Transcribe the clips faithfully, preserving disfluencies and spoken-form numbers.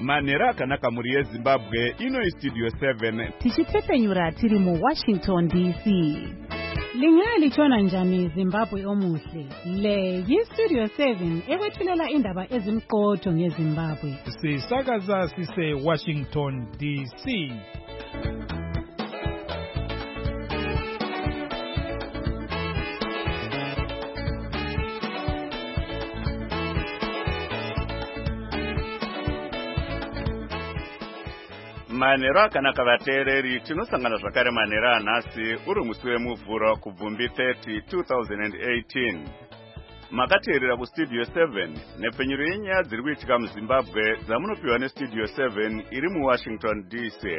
Manhero akanaka muri yeZimbabwe ino Studio seven. Tichitepenyura tiri mu Washington D C. Lingali chona njani Zimbabwe omuhle. Le yi Studio seven ekwethulela indaba ezimqotho ngeZimbabwe. Sisakaza sise Washington D C. Manhero akanaka vateereri, tinosangana zvakare manhero anhasi uri musi wemuvhuro kubvumbi thirty two thousand eighteen. Makateerera kuStudio seven nepfenyuro yenyaya dziri kuitika muZimbabwe dzamunopiwa neStudio seven iri muWashington D C.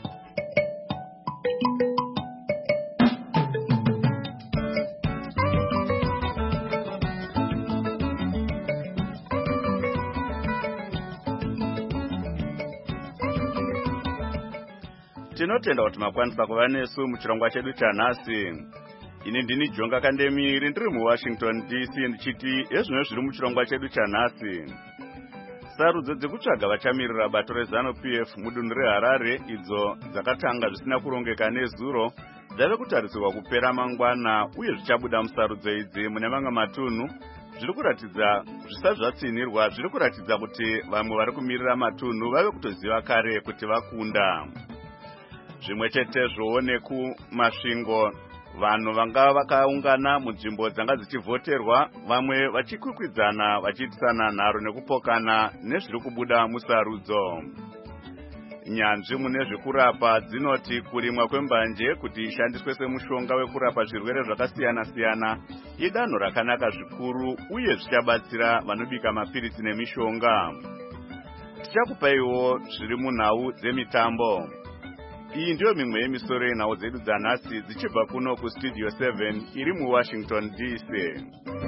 Tinotenda kuti makwanisa kuva nesu muchirongwa chedu chanhasi. Ini ndini Jonga Kandemiri ndiri muWashington D C ndichiti ezvino zviri muchirongwa chedu chanhasi. Sarudzo dzekutsvaga vachamirira bato reZanu-P F mudunhu reHarare idzo dzakatanga zvisina kurongeka nezuro dzave kutarisirwa kupera mangwana uye zvichabuda musarudzo idzi mune mamwe matunhu zviri kuratidza zvisati zvatsinirwa zviri kuratidza kuti vamwe vari kumirira matunhu vave kutoziva kare kuti vakunda. Zvimwe chetezvo nekumasvingo vanhu vanga vakaungana munzvimbo dzanga dzichivhoterwa vamwe vachikwikwidzana vachiitisana nharo nekupokana nezviri kubuda musarudzo. Nyanzvi mune zvekurapa dzinoti kurimwa kwembanje kuti ishandiswe semushonga wekurapa zvirwere zvakasiyana-siyana idanho rakanaka zvikuru uye zvichabatsira vanobika mapirisi nemishonga. Tichakupaiwo zviri munhau dzemitambo. Iyi ndiyo mimwe yemisoro yenhau dzedu dzanhasi dzichibva kuno kuStudio seven iri muWashington D C.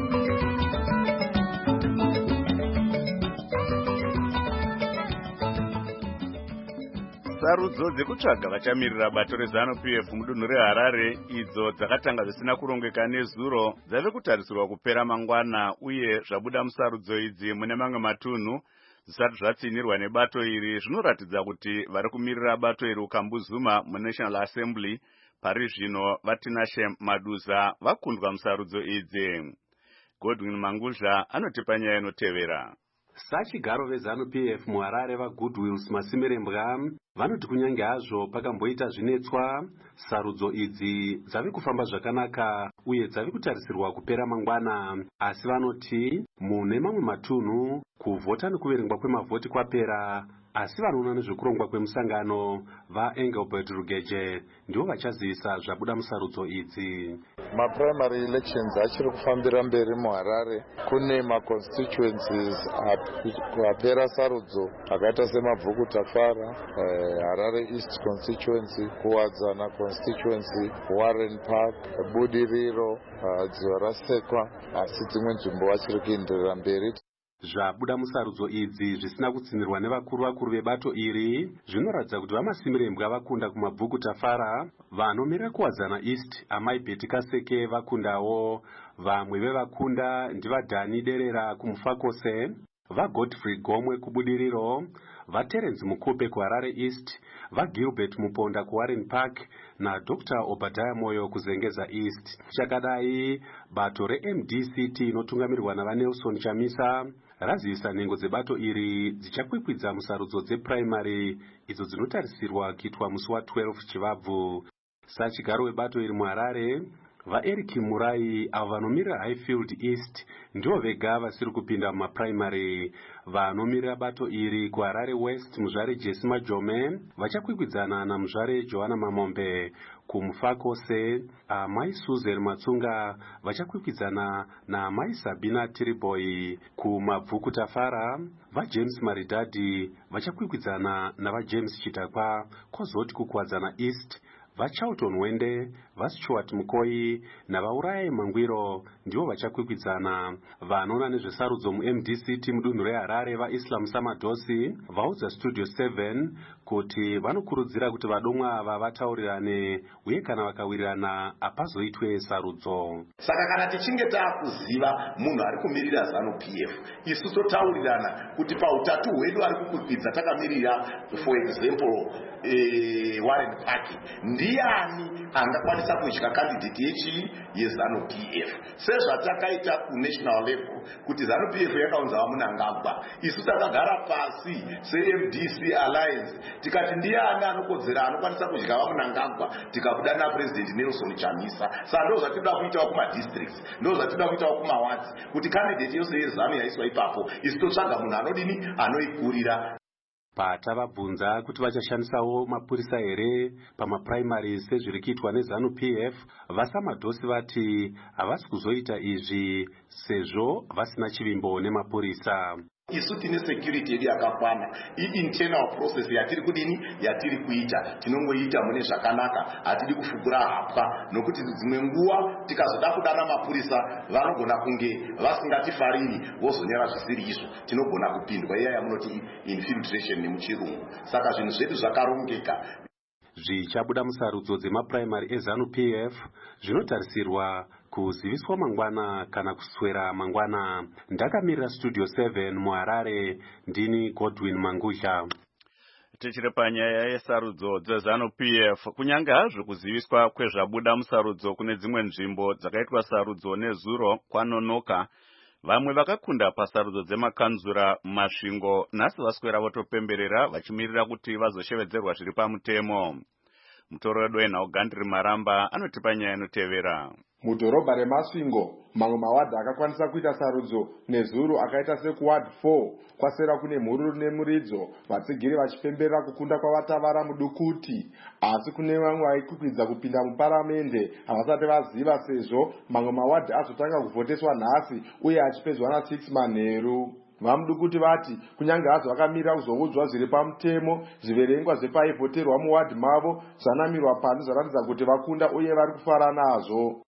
Sarudzo dzekutsvaga vachamirira bato reZanu-P F mudunhu reHarare idzo dzakatanga zvisina kurongeka nezuro dzave kutarisirwa kupera mangwana uye zvabuda musarudzo idzi mune mamwe matunhu zvisati zvatsinirwa nebato iri zvinoratidza kuti vari kumirira bato iri ukambuzuma muNational Assembly pari zvino vatinashe Maduza vakundwa musarudzo idzi. Godwin Mangudla anotipa nyaya inotevera. Sachigaro veZanu-P F muHarare vaGoodwills Masimirembwa vanoti kunyange hazvo pakamboita zvinetswa, sarudzo idzi dzave kufamba zvakanaka uye dzave kutarisirwa kupera mangwana, asi vanoti mune mamwe matunhu kuvhota nekuverengwa kwemavhoti kwapera, asi vanoona nezvekurongwa kwemusangano vaEngelbert Rugeje ndivo vachazivisa zvabuda musarudzo idzi. Ma-primary elections achiri kufambira mberi muHarare. Kune ma-constituencies apera sarudzo akaita semabvuku tafara, eh, Harare East constituency, Kuwadzana constituency, Warren Park, Budiriro, uh, dziva rasekwa, asi dzimwe nzvimbo vachiri kuenderera mberi. Zvabuda musarudzo idzi zvisina kutsinirwa nevakuru vakuru vebato iri zvinoratidza kuti vaMasimirembwa vakunda kumabvuku tafara, vanomirira Kuwadzana East amai Betty Kaseke vakundawo, vamwe vevakunda ndivadhani Derera kumufakose, vaGodfrey Gomwe kubudiriro, vaTerence Mukupe kuHarare East, vaGilbert Muponda kuWarren Park naDr Obadiah Moyo kuzengeza East. Chakadai bato reM D C T inotungamirirwa navaNelson Chamisa razivisa nhengo dzebato iri dzichakwikwidza musarudzo dzeprimary idzo dzinotarisirwa kuitwa musi wa12 Chivabvu. Sachigaro webato iri muHarare vaEric Murai avo vanomirira Highfield East ndivo vega vasiri kupinda mumaprimary. Vanomirira bato iri kuHarare West muzvare Jesse Majome vachakwikwidzana namuzvare Johanna Mamombe. Kumufakose amai Susan Matsunga vachakwikwidzana naamai Sabina Tiriboy. Kumabvuku tafara vaJames Maridadi vachakwikwidzana navaJames Chitakwa. Kozoti kuKuwadzana East vaCharlton Wende, vaStuart Mukoi navauraye Mangwiro ndivo vachakwikwidzana. Vanoona nezvesarudzo muM D C T mudunhu reHarare vaIslam Samadosi vaudza Studio seven kuti vanokurudzira kuti vadomwa ava vataurirane uye kana vakawirirana apazoitwe sarudzo. Saka kana tichinge takuziva munhu ari kumirira ZANU P F, isu totaurirana kuti pautatu hwedu ari kukwidza takamirira, for example eh, Warren Party, ndiani angakwanisa kudya candidate yechi yeZANU P F. Sezvatakaita kunational level kuti ZANU P F yakaunza Munangagwa, isu takagara pasi se-M D C Alliance tikati ndiani anokodzera anokwanisa kudya Munangagwa, tikabuda na President Nelson Chamisa. Saka ndo zvatinoda kuitawo kuma districts, ndo zvatinoda kuitawo kuma wards, kuti candidate yose yeZANU yaiswa ipapo isu totsvaga munhu anodini anoikurira. Patavabvunza kuti vachashandisawo mapurisa here pamapuraimari sezviri kuitwa neZANU P F, vasamadhosi vati havasi kuzoita izvi sezvo vasina chivimbo nemapurisa. Isu tine security yedu yakakwana, i-internal process yatiri kudini yatiri kuita tinongoita mune zvakanaka, hatidi kufukura hapwa, nokuti dzimwe nguva tikazoda kudana mapurisa vanogona kunge vasingatifariri vozonyara zvisiri izvo, tinogona kupindwa iya yamunoti infiltration nemuchirungu. Saka zvinhu zvedu zvakarongeka. Zvichabuda musarudzo dzemapuraimari eZANU P F zvinotarisirwa kuziviswa mangwana kana kuswera mangwana. Ndakamirira Studio seven muHarare, ndini Godwin Mangusha. Tichiri panyaya yesarudzo dzeZANU P F, kunyange hazvo kuziviswa kwezvabuda musarudzo kune dzimwe nzvimbo dzakaitwa sarudzo nezuro kwanonoka, vamwe vakakunda pasarudzo dzemakanzura mumasvingo nhasi vaswera votopemberera vachimirira kuti vazoshevedzerwa zviri pamutemo. Mutoro wedu Gandri Maramba anotipa nyaya inotevera. Mudhorobha reMasvingo, mamwe mawadhi akakwanisa kuita sarudzo nezuro akaita sekuward four kwasera kune mhururu nemuridzo, vatsigiri vachipemberera kukunda kwavatavara mudukuti, asi kune vamwe vaikwikwidza kupinda muparamende havasati vaziva sezvo mamwe mawadhi azotanga kuvhoteswa nhasi uye achipedzwa na-six manheru. Vamudukuti vati kunyange hazo vakamirira kuzoudzwa zviri pamutemo, zviverengwa zvepaivhoterwa muwadhi mavo zvanamirwa panze zvaratidza kuti vakunda uye vari kufara nazvo.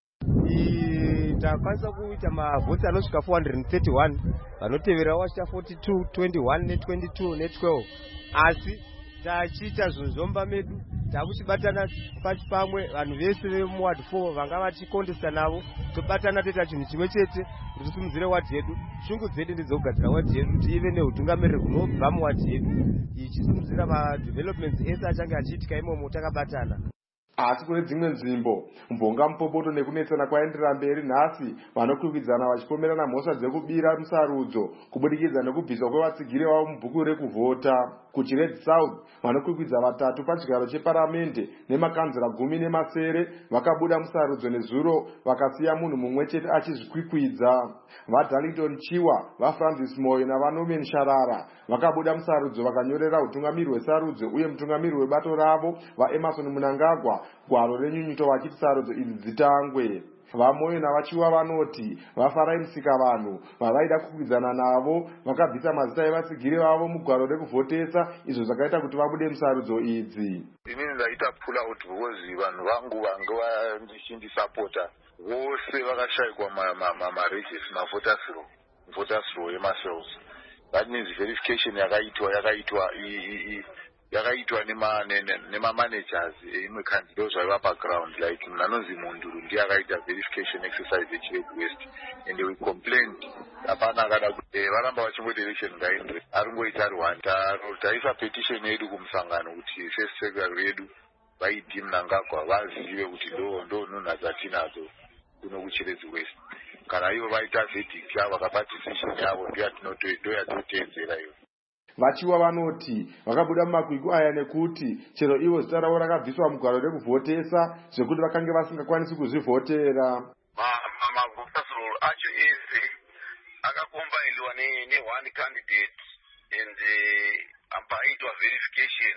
Takwanisa kuita mavhoti anosvika four hundred thirty-one, vanotevera vachiita forty-two, twenty-one, twenty-two, twelve. Asi tachiita zvozomba medu, takuchibatana pamwe vanhu vese vemuward four vanga vachikondesa navo, tobatana toita chinhu chimwe chete kuti tisimudzire wadhi yedu. Shungu dzedu ndedzokugadzira wadhi yedu kuti ive neutungamiriri hunobva muwadhi yedu, ichisimudzira madevelopments ese achange achiitika imomo takabatana. Asi kune dzimwe nzvimbo mbonga mupopoto nekunetsana kwaenderera mberi nhasi, vanokwikwidzana vachipomerana mhosva dzekubira musarudzo kubudikidza nekubviswa kwevatsigiri vavo mubhuku rekuvhota. Kuchired South vanokwikwidzwa vatatu pachigaro cheparamende nemakanzura gumi nemasere vakabuda musarudzo nezuro vakasiya munhu mumwe chete achizvikwikwidza. VaDarlington Chiwa, vaFrancis Moyo navaNorman Sharara vakabuda musarudzo vakanyorera utungamiri hwesarudzo uye mutungamiri webato ravo vaEmerson Munangagwa gwaro renyunyuto vachiti sarudzo idzi dzitangwe. VaMoyo navaChiwa vanoti vafarai musika vanhu vavaida kukwikwidzana navo vakabvisa mazita evatsigiri vavo mugwaro rekuvhotesa, izvo zvakaita kuti vabude musarudzo idzi. Inini ndaita pull out because vanhu vangu vanga vandichindisapota vose vakashayikwa maregis mavoters roll voters roll emacells. That means verification yakaitwa yakaitwa yakaitwa nema-managers imwe country ndo zvaiva background, like munhu anonzi Munduru ndiye akaita verification exercise yeChired West, and we complained hapana akada kuti varamba vachingoti election ngaindwe aringoita rwanda. Taisa petition yedu kumusangano kuti sesecretary yedu vaidi Mnangagwa vazive kuti ndo ndo nhunha dzatinadzo kuno kuChired West. Kana ivo vaita verdict yavo vakapa decision yavo ndoyatotedzera iyo. VaChiwa vanoti vakabuda mumakwikwi aya nekuti chero ivo zita ravo rakabviswa mugwaro rekuvhotesa zvekuti vakange vasingakwanisi kuzvivhotera. Mavoters roll acho ese akakombaindiwa ne-one candidate and paitwa verification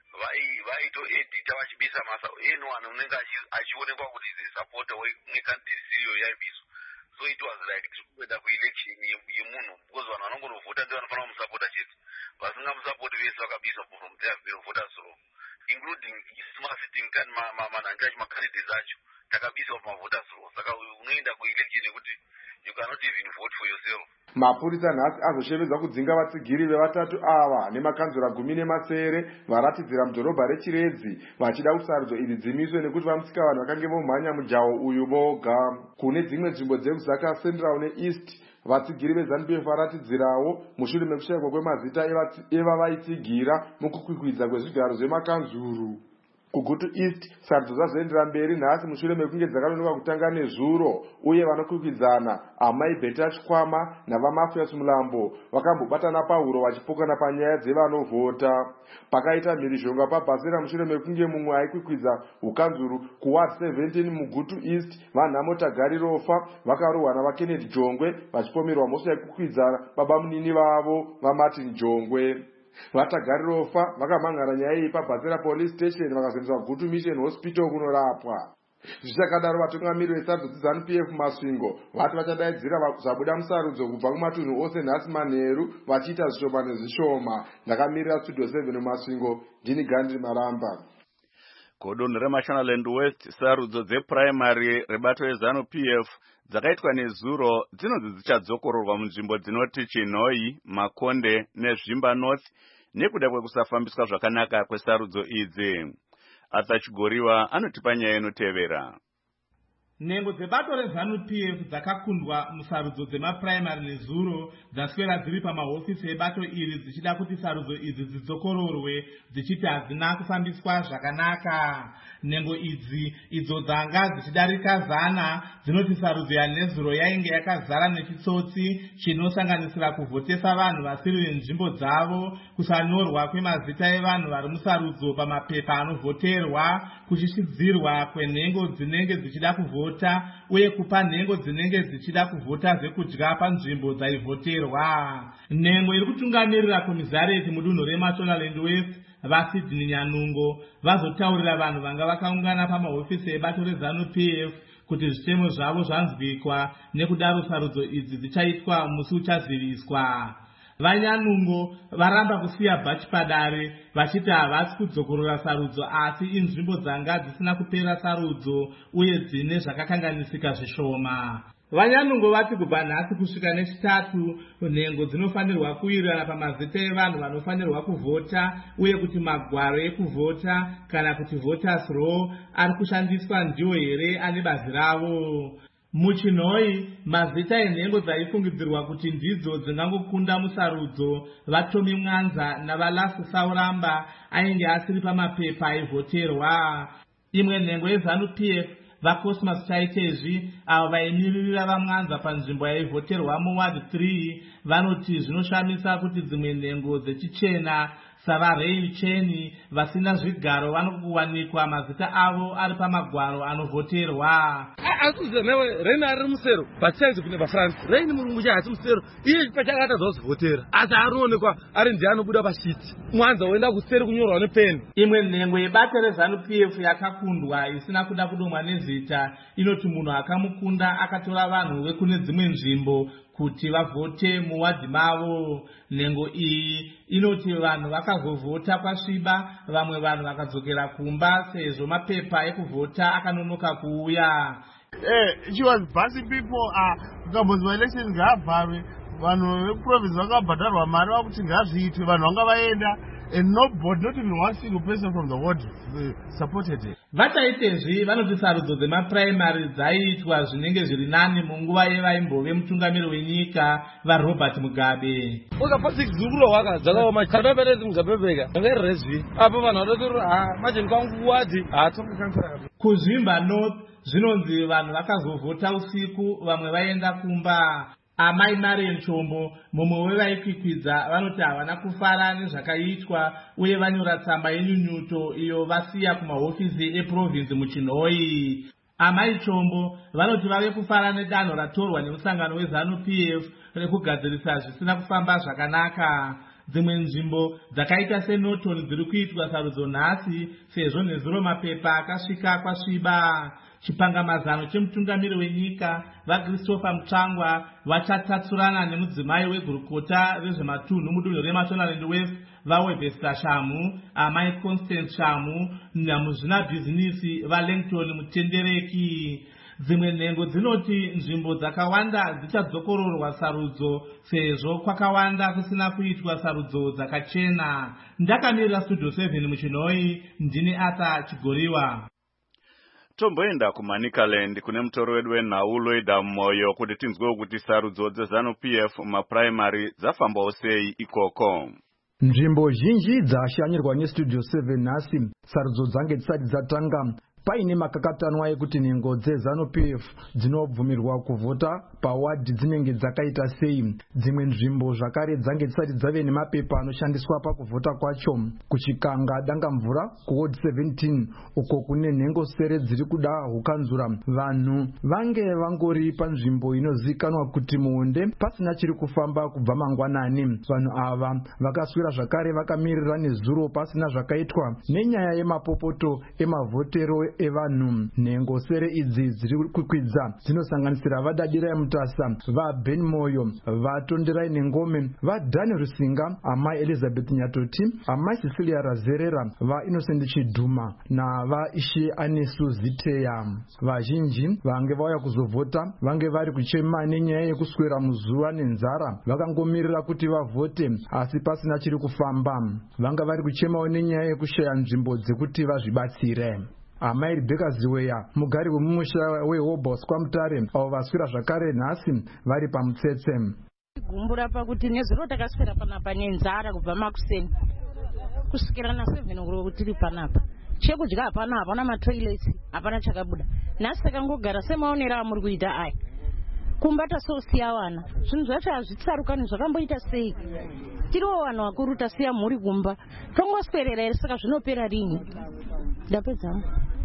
vaitoedita vachibisa masa anyone unenge achionekwa kuti supporter wecandidate iyo yaibiswa. So it was like kuenda kuelection yemunhu because vanhu vanongonovhota ndivo vanofanira kumusapota chete, vasingamusapoti vese vakabiswa from their voters roll, including sitting manhange acho macandidates acho takabiswa pamavoters roll. Saka unoenda kuelection yekuti you cannot even vote for yourself. Mapurisa nhasi azoshevedza kudzinga vatsigiri vevatatu ava nemakanzura gumi nemasere varatidzira mudhorobha rechiredzi vachida kuti sarudzo idzi dzimiswe nekuti vamusika vanhu vakange vomhanya mujaho uyu voga. Kune dzimwe nzvimbo dzekuzaka central neeast vatsigiri veZANU-P F varatidzirawo mushure mekushayikwa kwemazita evavaitsigira mukukwikwidza kwezvigaro zvemakanzuru. Kugutu East sarudzo dzazoendera mberi nhasi mushure mekunge dzakanonoka kutanga nezuro uye vanokwikwidzana Amai Beta Chikwama navaMafias Mulambo vakambobatana pahuro vachipokana panyaya dzevanovhota. Pakaita mhirizhonga paBhasera mushure mekunge mumwe aikwikwidza ukanzuru kuward seventeen mugutu East vaNhamo Tagarirofa vakarohwa navaKennedy Jongwe vachipomerwa mhosva yekukwidzana baba munini vavo vaMartin Jongwe. Vatagarirofa vakamhangara nyaya iyi paBhasera police station vakazoendeswa Gutu Mission Hospital kunorapwa. Zvichakadaro vatungamiri vesarudzo dzeZANU-P F Masvingo vati vachadaidzira zvabuda musarudzo kubva kumatunhu ose nhasi manheru vachiita zvishoma nezvishoma. Ndakamirira Studio seven Masvingo, ndini Gandhi Maramba. Kodunhu reMashonaland West sarudzo dzeprimary rebato reZANU-P F dzakaitwa nezuro dzinonzi dzichadzokororwa munzvimbo dzinoti Chinhoi, Makonde neZvimba North nekuda kwekusafambiswa zvakanaka kwesarudzo idzi. Arthur Chigoriwa anotipa nyaya inotevera. Nhengo dzebato reZANU-P F dzakakundwa musarudzo dzemaprimary nezuro dzaswera dziri pamahofisi ebato iri dzichida kuti sarudzo idzi dzidzokororwe dzichiti hadzina kufambiswa zvakanaka. Nhengo idzi idzo dzanga dzichidarika zana dzinoti sarudzo yanezuro yainge yakazara nechitsotsi chinosanganisira kuvhotesa vanhu vasiri venzvimbo dzavo, kusanyorwa kwemazita evanhu vari musarudzo pamapepa anovhoterwa, kuchishidzirwa kwenhengo dzinenge dzichida kuvhota uye kupa nhengo dzinenge dzichida kuvhota zvekudya panzvimbo dzaivhoterwa. Nhengo iri kutungamirira komisareti mudunhu reMashonaland West vaSydney Nyanungo vazotaurira vanhu vanga vakaungana pamahofisi ebato reZANU-P F kuti zvitemo zvavo zvanzwikwa nekudaro sarudzo idzi dzichaitwa musi uchaziviswa. VaNyanungo varamba kusiya bhachi padare vachiti havasi kudzokorora sarudzo asi inzvimbo dzanga dzisina kupera sarudzo uye dzine zvakakanganisika zvishoma. VaNyanungo vati kubva nhasi kusvika nechitatu nhengo dzinofanirwa kuwirirana pamazita evanhu vanofanirwa kuvhota uye kuti magwaro ekuvhota kana kuti voters roll ari kushandiswa ndiwo here ane bazi ravo. Muchinhoi mazita enhengo dzaifungidzirwa kuti ndidzo dzingangokunda musarudzo vaTommy Mwanza navaLasse Sauramba ainge asiri pamapepa aivhoterwa. Imwe nhengo yeZANU-P F vaCosmas Chaitezvi avo vaimiririra vaMwanza panzvimbo yaivhoterwa muward three vanoti zvinoshamisa kuti dzimwe nhengo dzechichena savaRay Cheni vasina zvigaro vanokuwanikwa mazita avo ari pamagwaro anovhoterwa. Akuze newe Rain ari musero bachenzi kune vaFrance Rain murungu chaasi musero iye pachakata zvozvotera asi anoonekwa ari ndiye anobuda pashiti Mwanza oenda kuseri kunyorwa nepeni. Imwe nhengo yebato reZANU-P F yakakundwa isina kuda kudomwa nezita inoti munhu akamukunda akatora vanhu vekune dzimwe nzvimbo kuti vavhote muwadhi mavo. Nhengo iyi inoti vanhu vakazovhota kwasviba vamwe vanhu vakadzokera kumba sezvo mapepa ekuvhota akanonoka kuuya. Eh, she was busing people kukambozi maelection ngaabvarwe vanhu vekuprovince vakabhadharwa mari vakuti ngazviitwe vanhu vanga vaenda and nobody, not even one single person from the ward uh, supported it. Vachaitezvi vanoti sarudzo dzemaprimary dzaiitwa zvinenge zviri nani munguva yevaimbove mutungamiri wenyika vaRobert Mugabe. Ukapasi kuzukuro waka dzakaoma karapepetedzi mugabebeka ngerezvi apo vanhu vadoti ah manje kwangu wadi ah tokukansara. Kuzvimba North zvinonzi vanhu vakazovhota usiku vamwe vaenda kumba. Amai Marian Chombo mumwe wevaikwikwidza vanoti havana kufara nezvakaitwa uye vanyora tsamba yenyunyuto iyo vasiya kumahofisi eprovince muChinhoi. Amai Chombo vanoti vave kufara nedanho ratorwa nemusangano weZANU-P F rekugadzirisa zvisina kufamba zvakanaka. Dzimwe nzvimbo dzakaita seNorton dziri kuitwa sarudzo nhasi sezvo nezuro mapepa akasvika kwasviba. Chipangamazano chemutungamiri wenyika vaChristopher Mutsvangwa vachatatsurana nemudzimai wegurukota rezvematunhu mudunhu reMashonaland West vaWebster Shamu, amai Constance Shamu namuzvina bhizinisi vaLangton Mutendereki. Dzimwe nhengo dzinoti nzvimbo dzakawanda dzichadzokororwa sarudzo sezvo kwakawanda kusina kuitwa sarudzo dzakachena. Ndakamirira Studio seven muchinoi, ndini Arthur Chigoriwa. Tomboenda kuManicaland kune mutoro wedu wenhau Loida Moyo kuti tinzwewo kuti sarudzo dzeZanu-P F maprimary dzafambawo sei ikoko. Nzvimbo zhinji dzashanyirwa neStudio seven nhasi sarudzo dzange dzisati dzatanga. Paine makakatanwa ekuti nhengo dzeZanu-P F dzinobvumirwa kuvhota pawadhi dzinenge dzakaita sei. Dzimwe nzvimbo zvakare dzange dzisati dzave nemapepa anoshandiswa pakuvhota kwacho. Kuchikanga Dangamvura kuward seventeen uko kune nhengo sere dziri kuda hukanzura, vanhu vange vangori panzvimbo inozikanwa kuti muonde pasina chiri kufamba kubva mangwanani. Vanhu ava vakaswera zvakare vakamirira nezuro pasina zvakaitwa nenyaya yemapopoto emavhotero evanhu. Nhengo sere idzi dziri kukwidza dzinosanganisira vaDadira Mutasa, vaBen Moyo, vaTonderai Nengome, vaDaniel Rusinga, amai Elizabeth Nyatoti, amai Cecilia Razerera, vaInnocent Chidhuma navaIshe Anesu Ziteya. Vazhinji vange vauya kuzovhota vange vari kuchema nenyaya yekuswera muzuva nenzara, vakangomirira kuti vavhote asi pasina chiri kufamba. Vanga vari kuchemawo nenyaya yekushaya nzvimbo dzekuti vazvibatsire. Amai Rebecca Ziweya, mugari wemumusha weHobos kwaMutare, avo vaswera zvakare nhasi vari pamutsetse. Gumbura pakuti nezuro takaswera panapa nenzara kubva makuseni kusvikira na seven ngoro tiri panapa. Chekudya hapana, hapana matoilets, hapana chakabuda. Nhasi takangogara semaonera muri kuita aya. Kumbata sosiya vana. Zvinhu zvacho hazvitsarukani zvakamboita sei. Tiriwo vanhu vakuru tasiya mhuri kumba. Tongoswerera here saka zvinopera rini? Ndapedza.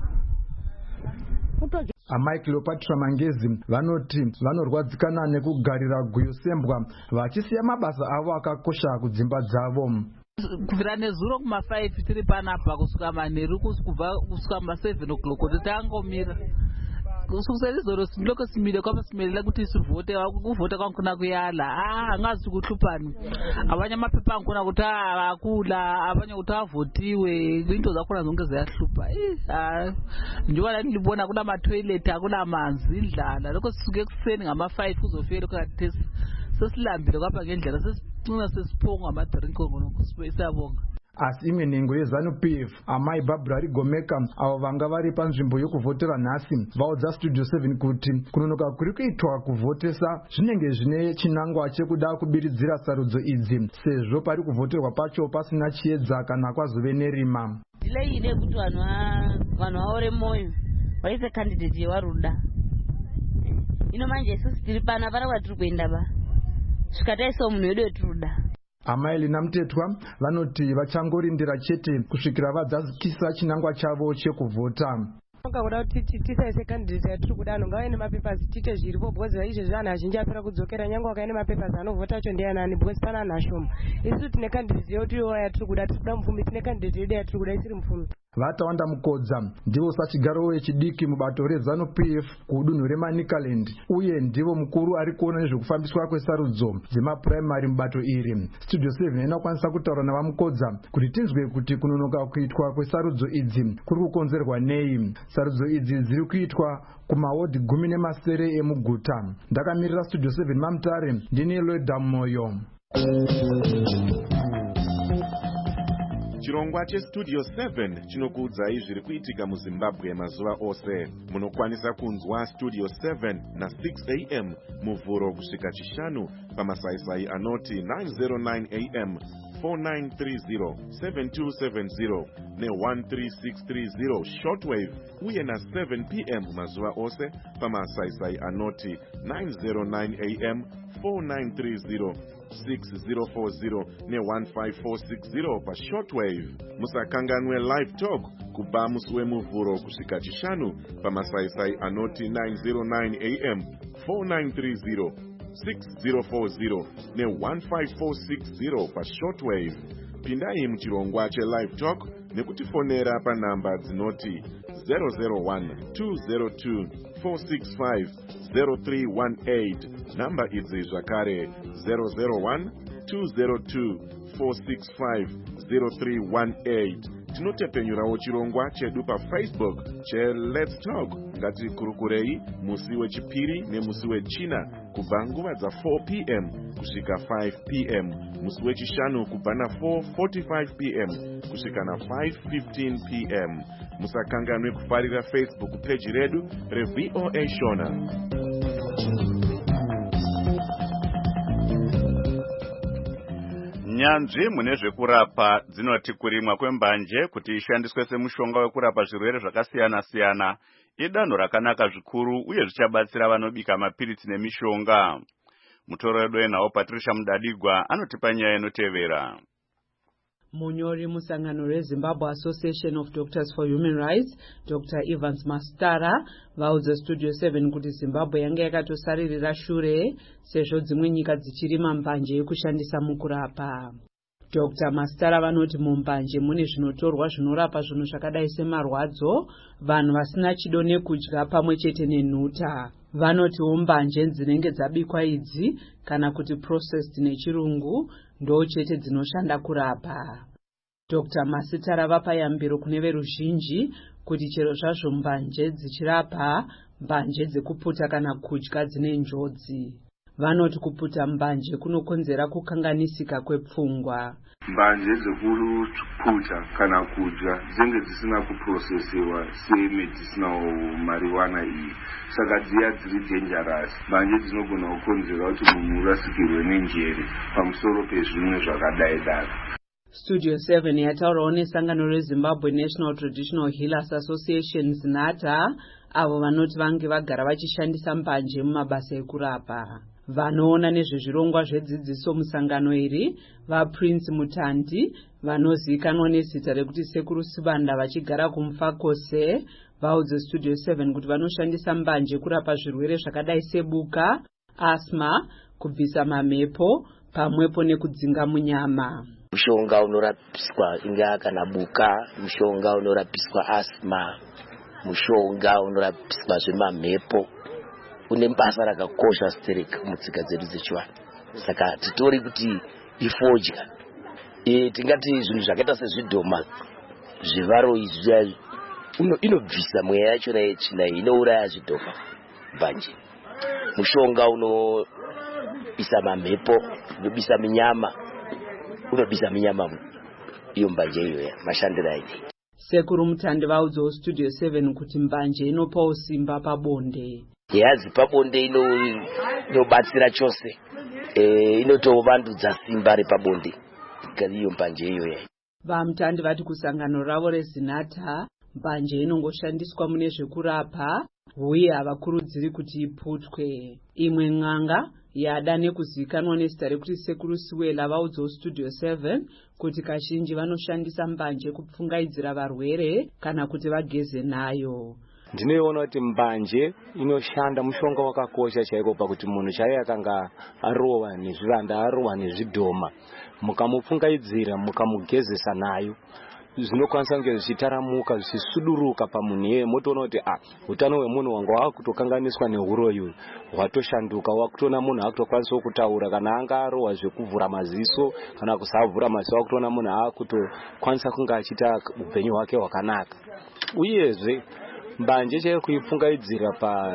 Amai Cleopatra Mangezi vanoti vanorwadzikana nekugarira guyo sembwa vachisiya mabasa avo akakosha kudzimba dzavo. Kubvira nezuro kuma five tiri panapa kusvika manheru kubva kusvika ma seven o'clock kuti tangomira. Kusukisira izoro similoko simile kwapa simelela kuti sivhote kuvhota kwankuna kuyala. Ah, angazi kuhlupani. Abanye mapepa ankuna kuti akula, abanye kuti avhotiwe, into zakhona zonke ziyahlupa. Ah, njengoba nilibona kuna ma toilet, akuna manzi, indlala. Lokho sisuke ekuseni ngama five kuzofika lokho sesilambile kwapha ngendlela sesicina sesiphonga ama drink ngonoko siyabonga. Asi imwe nhengo yeZanu-P F amai Barbara Rigomeka avo vanga vari panzvimbo yokuvhotera nhasi vaudza Studio seven kuti kunonoka kuri kuitwa kuvhotesa zvinenge zvine chinangwa chekuda kubiridzira sarudzo idzi sezvo pari kuvhoterwa pacho pasina chiedza kana kwazove nerima. Delay ide kuti vanhu vanhu vaore moyo vaise candidate yevaruda. Ino manje isusu tiri pana para kwatiri kuenda ba svikataisawo munhu wedu wetiruda. Amai Lina Mutetwa vanoti vachangorindira chete kusvikira vadzakisa chinangwa chavo chekuvhota. Kuda kuti tisaise candidate yatiri kuda anhu ngavaine nemapepasi tiite zviripo because izvezvi vanhu azhinji apera kudzokera nyangwe wakaine mapepasi anovhota acho ndianani because pana anhu ashoma. Isu tine candidate yedu yatiri kuda, tiri kuda mupfumi, tine candidate yedu yatiri kuda isiri mupfumi. Vatawanda Mukodza ndivo sachigaro wechidiki mubato reZanu-P F kudunhu reManicaland uye ndivo mukuru ari kuona nezvekufambiswa kwesarudzo dzemaprimary mubato iri. Studio seven inokwanisa kutaura navaMukodza kuti tinzwe kuti kunonoka kuitwa kwesarudzo idzi kuri kukonzerwa nei. Sarudzo idzi dziri kuitwa kumawodhi gumi nemasere emuguta. Ndakamirira Studio seven maMutare, ndini Loida Moyo. Chirongwa cheStudio seven chinokuudzai zviri kuitika muZimbabwe mazuva ose. Munokwanisa kunzwa Studio seven na six a m muvhuro kusvika chishanu pamasaisai anoti nine oh nine a m, four nine three zero, seven two seven zero ne one three six three zero shortwave uye na seven p m mazuva ose pamasaisai anoti nine oh nine a m, four nine three zero, six zero four zero ne one five four six zero pa shortwave. Musakanganwe live talk kubva musi wemuvhuro kusvika chishanu pamasaisai anoti nine oh nine a m, four nine three zero, six zero four zero ne one five four six zero pa shortwave. Pindai muchirongwa chelive talk nekutifonera panhamba dzinoti zero zero one, two zero two, four six five, zero three one eight. Namba idzi zvakare zero zero one, two zero two, four six five, zero three one eight. Tinotepenyurawo chirongwa chedu pa Facebook che Let's Talk ngatikurukurei musi wechipiri nemusi wechina kubva nguva dza four p m kusvika five p m musi wechishanu kubva na four forty-five p m kusvika na five fifteen p m musakanganwe kufarira Facebook page redu reV O A Shona. Nyanzvi mune zvekurapa dzinoti kurimwa kwembanje kuti ishandiswe semushonga wekurapa zvirwere zvakasiyana siyana idanho rakanaka zvikuru uye zvichabatsira vanobika mapiritsi nemishonga. Mutoro wedu enawo Patricia Mudadigwa anotipa nyaya inotevera. Munyori musangano reZimbabwe Association of Doctors for Human Rights, Doctor Evans Mastara, vaudza Studio seven kuti Zimbabwe yanga yakatosaririra shure sezvo dzimwe nyika dzichirima mbanje yekushandisa mukurapa. Doctor Mastara vanoti mumbanje mune zvinotorwa zvinorapa zvinhu zvakadai semarwadzo, vanhu vasina chido nekudya pamwe chete nenhuta. Vanotiwo mbanje dzinenge dzabikwa idzi kana kuti processed nechirungu ndo chete dzinoshanda kurapa. Doctor Masitara vapa yambiro kune veruzhinji kuti chero zvazvo mbanje dzichirapa, mbanje dzekuputa kana kudya dzine njodzi. Vanoti kuputa mbanje kunokonzera kukanganisika kwepfungwa. Mbanje dzekuputa kana kudya dzinenge dzisina kuprocessiwa semedicinal marijuana iyi, saka dziya dziri dangerous. Mbanje dzinogona kukonzera kuti munhu urasikirwe nenjere pamusoro pezvimwe zvakadai daro. Studio seven yataurawo nesangano reZimbabwe National Traditional Healers Association ZINATA, avo vanoti vange vagara vachishandisa mbanje mumabasa ekurapa. Vanoona nezvezvirongwa zvedzidziso musangano iri vaPrince Mutandi, vanozivikanwa nezita rekuti Sekuru Sibanda, vachigara kuMufakose, vaudze Studio seven kuti vanoshandisa mbanje kurapa zvirwere zvakadai sebuka, asthma, kubvisa mamhepo pamwepo nekudzinga munyama. Mushonga unorapiswa inga kana buka, mushonga unorapiswa asthma, mushonga unorapiswa zvemamhepo. Une basa rakakosha stereka mutsika dzedu dzechivanhu. Saka titori kuti ifodya. E tingati zvinhu zvakaita sezvidhoma zvivaro izvi inobvisa mweya yacho yechina inouraya zvidhoma mbanje. Mushonga unobisa mamhepo, unobisa minyama, unobisa minyama iyo mbanje iyoya mashandiro aiti. Sekuru Mutandi vaudzawo Studio seven kuti mbanje inopawo simba pabonde. Yazi pabonde ino inobatsira chose. Eh inotovandudzwa simba repabonde. Kaliyo mbanje iyoya. VaMutandi vati kusangano ravo reZINATA, mbanje inongoshandiswa mune zvekurapa uye havakurudziri kuti iputwe. Imwe n'anga yada nekuzivikanwa nezita rekuti Sekuru Siwela vaudzawo Studio seven kuti kazhinji vanoshandisa mbanje kupfungaidzira varwere kana kuti vageze nayo. Ndinoona kuti mbanje inoshanda mushonga wakakosha chaiko pakuti munhu chaiye akanga arova nezvivanda, arova nezvidhoma, mukamupfungaidzira mukamugezesa nayo, zvinokwanisa kunge zvichitaramuka zvichisuduruka pamunhu iyeye, motoona kuti ah utano hwemunhu wanga wakutokanganiswa neuroyi hwatoshanduka, wakutoona munhu akutokwanisa kutaura kana anga arohwa zvekuvhura maziso kana kusavhura maziso, wakutoona munhu akutokwanisa kunga achiita upenyu hwake hwakanaka. Uyezve mbanje chaiyo kuipfungaidzira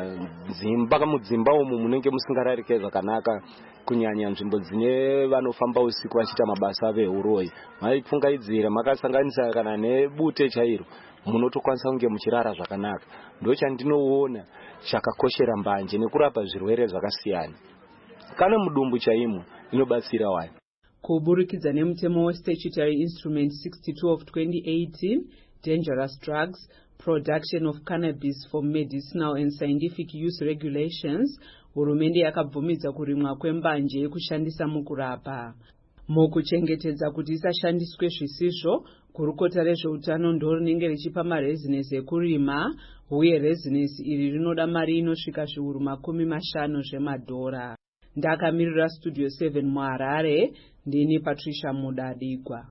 padzimba mudzimba umu munenge musingararike zvakanaka, kunyanya nzvimbo dzine vanofamba usiku vachiita mabasa avo euroyi, maipfungaidzira makasanganisa kana nebute chairo, munotokwanisa kunge muchirara zvakanaka. Ndo chandinoona chakakoshera mbanje nekurapa zvirwere zvakasiyana. Kana mudumbu chaimo inobatsira wani. Kuburikidza nemutemo weStatutory Instrument sixty-two of twenty eighteen, Dangerous Drugs, Production of Cannabis for Medicinal and Scientific Use Regulations, hurumende yakabvumidza kurimwa kwembanje yekushandisa mukurapa. Mukuchengetedza kuti isashandiswe zvisizvo, gurukota rezveutano ndo rinenge richipa marezinesi ekurima, uye rezinesi iri rinoda mari inosvika zviuru makumi mashanu zvemadhora. Ndakamirira Studio seven muHarare, ndini Patricia Mudadigwa.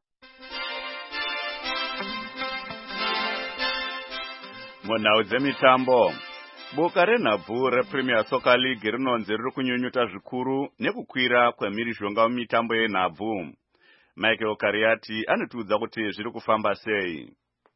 Munhau dzemitambo, boka renhabvu rePremier Soccer League rinonzi riri kunyunyuta zvikuru nekukwira kwemhirizhonga mumitambo yenhabvu. Michael Kariati anotiudza kuti zviri kufamba sei.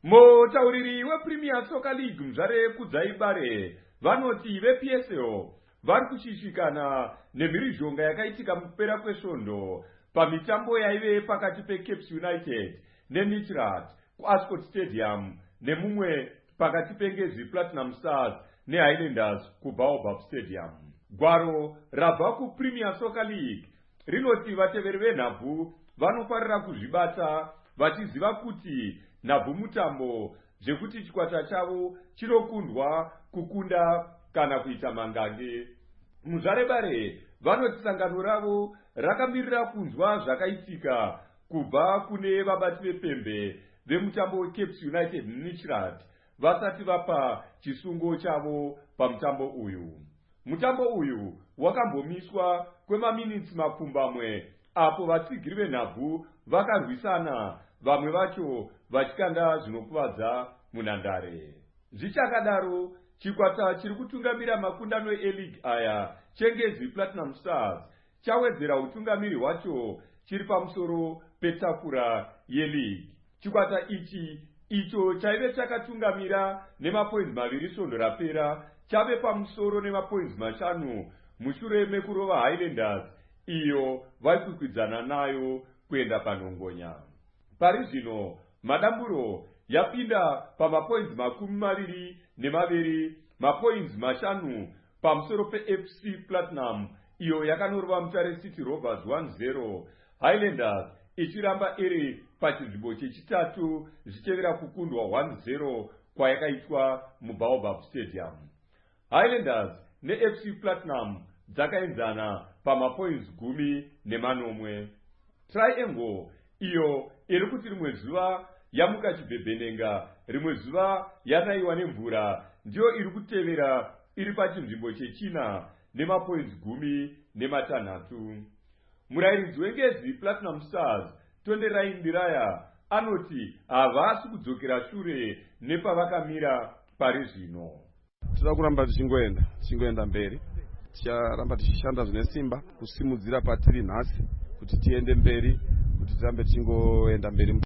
Mutauriri wePremier Soccer League Mzvare Kudzaibare vanoti veP S L vari kushishikana nemhirizhonga yakaitika mukupera kwesvondo pamitambo yaive pakati peCape United neNichirat kuAscot Stadium nemumwe pakati peNgezi Platinum Stars neHighlanders kuBaobab Stadium. Gwaro rabva kuPremier Soccer League rinoti vateveri venhabvu vanofarira kuzvibata vachiziva kuti nhabvu mutambo zvekuti chikwata chavo chinokundwa kukunda kana kuita mangange. Muzvarebare vanoti sangano ravo rakamirira kunzwa zvakaitika kubva kune vabati vepembe vemutambo weCape United neNichirat vasati vapa chisungo chavo pamutambo uyu. Mutambo uyu wakambomiswa kwemaminitsi mapfumbamwe apo vatsigiri venhabvu vakarwisana, vamwe vacho vachikanda zvinokuvadza munhandare. Zvichakadaro, chikwata chiri kutungamira makundano e-league aya cheNgezi Platinum Stars chawedzera utungamiri hwacho chiri pamusoro petafura ye-league. Chikwata ichi icho chaive chakatungamira nemapoints maviri svondo rapera chave pamusoro nemapoints mashanu mushure mekurova Highlanders iyo vaikwikwidzaana nayo kuenda panhongonya. Pari zvino madamburo yapinda pamapoints makumi maviri nemaviri, mapoints mashanu pamusoro peF C Platinum iyo yakanorova Mutare City Rovers one zero, Highlanders ichiramba iri pachinzvimbo chechitatu zvichevera kukundwa one zero kwayakaitwa muBaobab Stadium. Highlanders neF C Platinum dzakaenzana pamapoints gumi nemanomwe. Triangle iyo iri kuti rimwe zuva yamuka chibhebhenenga, rimwe zuva yanaiwa nemvura, ndiyo iri kutevera iri pachinzvimbo chechina nemapoints gumi nematanhatu. Murayiridzi weNgezi Platinum Stars Tonderai Mbiraya anoti havasi kudzokera shure nepavakamira pari zvino. Tinoda kuramba tichingoenda tichingoenda mberi, ticharamba tichishanda zvine simba kusimudzira patiri nhasi kuti tiende mberi, kuti tirambe tichingoenda mberi.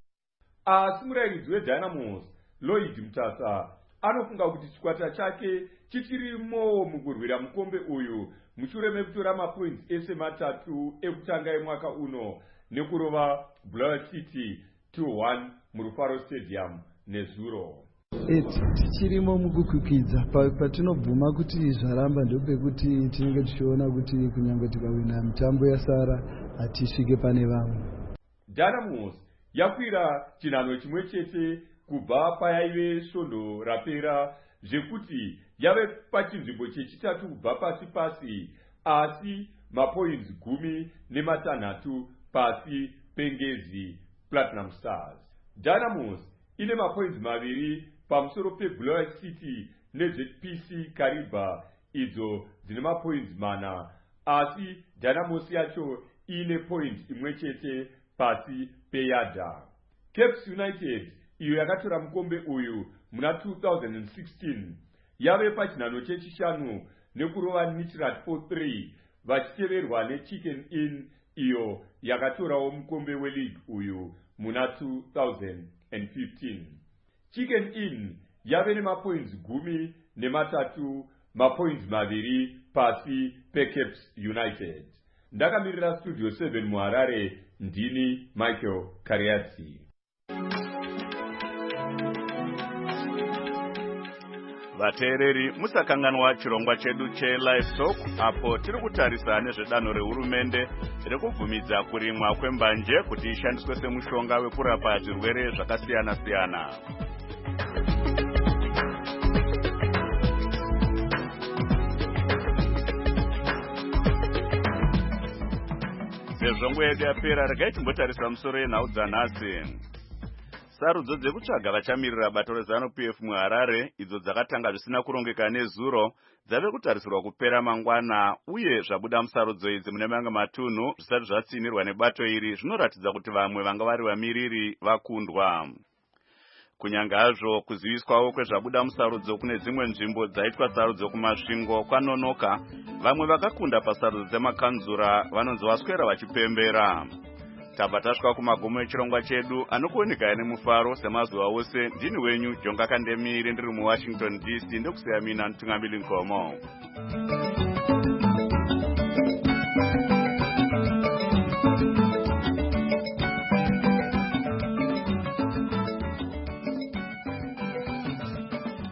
Asi murayiridzi weDynamos Lloyd Mutasa anofunga kuti chikwata chake chichirimo mukurwira mukombe uyu mushure mekutora mapoints ese matatu ekutanga emwaka uno nekurova Blair City two one muRufaro Stadium nezuro. Tichirimo mukukwikwidza patinobvuma kuti zvaramba ndopekuti tinenge tichiona kuti kunyange tikawina mitambo yasara hatisvike pane vamwe. Dynamos yakwira chinhano chimwe chete kubva payaive svondo rapera, zvekuti yave pachinzvimbo chechitatu kubva pasi pasi, asi mapoints gumi nematanhatu pasi peNgezi Platinum Stars. Dynamos ine mapoints maviri pamusoro peBlair City neZPC Kariba idzo dzine mapoints mana, asi Dynamos yacho ine point imwe chete pasi peYada. Cape United iyo yakatora mukombe uyu muna two thousand sixteen yave pachinhano chechishanu nekurova Nichirat four three vachiteverwa neChicken Inn iyo yakatorawo mukombe weleague uyu muna two thousand fifteen. Chicken Inn yave nemapoints gumi nematatu, mapoints maviri pasi peCape United. Ndakamirira Studio seven muHarare, ndini Michael Kariatsi. Vateereri, musakanganwa chirongwa chedu cheLivestock apo tiri kutarisa nezvedanho rehurumende rekubvumidza kurimwa kwembanje kuti ishandiswe semushonga wekurapa zvirwere zvakasiyana siyana. Sezvo yedu yapera, regai timbotarisa musoro yenhau dzanhasi. Sarudzo dzekutsvaga vachamirira bato reZANU-P F muHarare idzo dzakatanga zvisina kurongeka nezuro dzave kutarisirwa kupera mangwana, uye zvabuda musarudzo idzi mune mamwe matunhu zvisati zvatsinirwa nebato iri zvinoratidza kuti vamwe vanga vari vamiriri vakundwa. Kunyange hazvo kuziviswawo kwezvabuda musarudzo kune dzimwe nzvimbo dzaitwa sarudzo kumasvingo kwanonoka, vamwe vakakunda pasarudzo dzemakanzura vanonzi vaswera vachipembera. tabva tasvika kumagumo echirongwa chedu anokuoneka nemufaro semazuva ose. Ndini wenyu Jonga Kandemire ndiri muWashington D C ndokusiya mina Ntungamili Nkomo.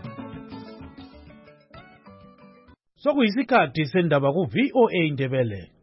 Sokuyisikhathi sendaba ku V O A Indebele.